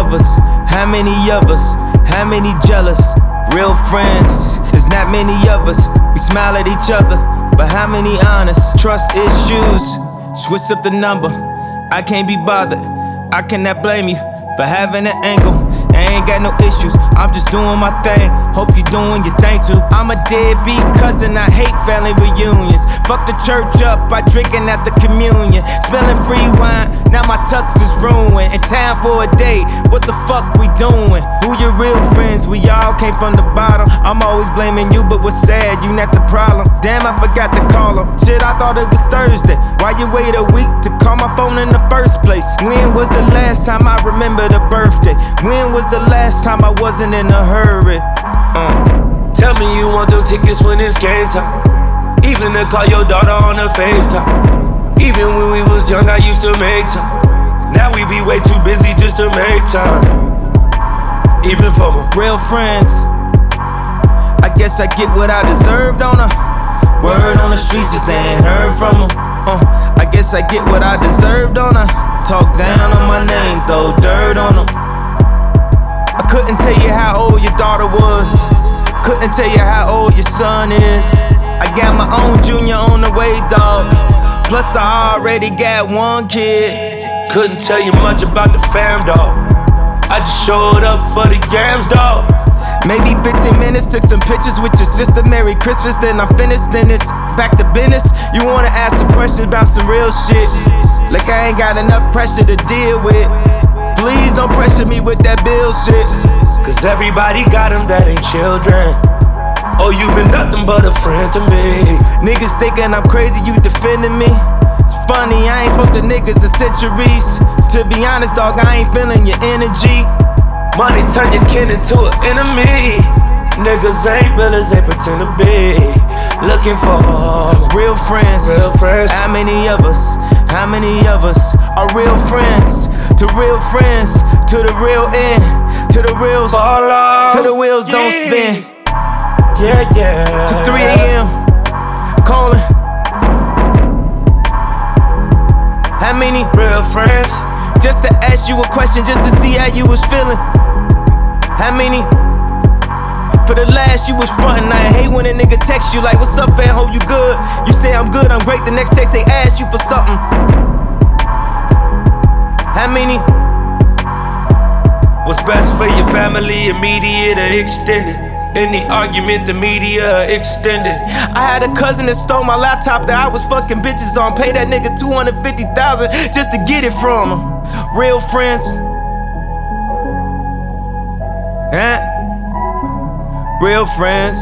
of us? How many of us? How many jealous? Real friends, there's not many of us. We smile at each other, but how many honest? Trust issues, switch up the number. I can't be bothered, I cannot blame you for having an angle. I ain't got no issues, I'm just doing my thing. Hope you doing your thing too. I'm a deadbeat cousin, I hate family reunions. Fuck the church up, I drinking at the communion. Smelling free wine, now my tux is ruined. In time for a date, what the fuck we doing? Who your real friends? We all came from the bottom. I'm always blaming you, but what's sad, you not the problem. Damn, I forgot to call him. Shit, I thought it was Thursday. Why you wait a week to call my phone in the first place? When was the last time I remembered a birthday? When was the last time I wasn't in a hurry? Tell me you want them tickets when it's game time. Even to call your daughter on a FaceTime. Even when we was young, I used to make time. Now we be way too busy just to make time. Even for my real friends, I guess I get what I deserve, don't I? Word on the streets if they ain't heard from them. I guess I get what I deserve, don't I? Talk down on my name, throw dirt on them. I couldn't tell you how old your daughter was. Couldn't tell you how old your son is. I got my own junior on the way, dog. Plus I already got one kid. Couldn't tell you much about the fam, dog. I just showed up for the games, dog. Maybe 15 minutes, took some pictures with your sister. Merry Christmas, then I'm finished, then it's back to business. You wanna ask some questions about some real shit, like I ain't got enough pressure to deal with. Please don't pressure me with that bill shit, cause everybody got them that ain't children. Oh, you been nothing but a friend to me. Niggas thinking I'm crazy, you defending me. It's funny, I ain't spoke to niggas in centuries. To be honest, dog, I ain't feeling your energy. Money turn your kin into an enemy. Niggas ain't real as they pretend to be. Looking for real friends. Real friends. How many of us? How many of us are real friends? To real friends, to the real end, to the reals fall off, to the wheels don't spin. Yeah, yeah. To 3 a.m. calling. How many real friends? Just to ask you a question, just to see how you was feeling. How many? For the last you was frontin'. I hate when a nigga text you like, what's up, fam, hope you good? You say I'm good, I'm great, the next text they ask you for something. How many? What's best for your family, immediate or extended? Any argument, the media extended. I had a cousin that stole my laptop that I was fucking bitches on. Pay that nigga $250,000 just to get it from him. Real friends. Huh? Real friends.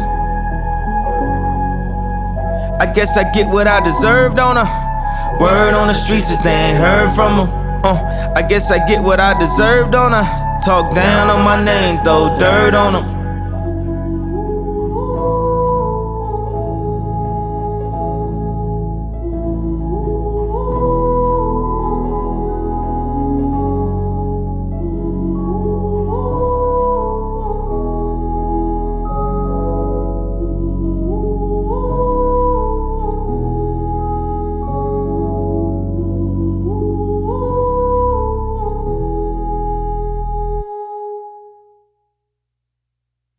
I guess I get what I deserve, don't I? Word on the streets if they ain't heard from them. I guess I get what I deserve, don't I? Talk down on my name, throw dirt on them.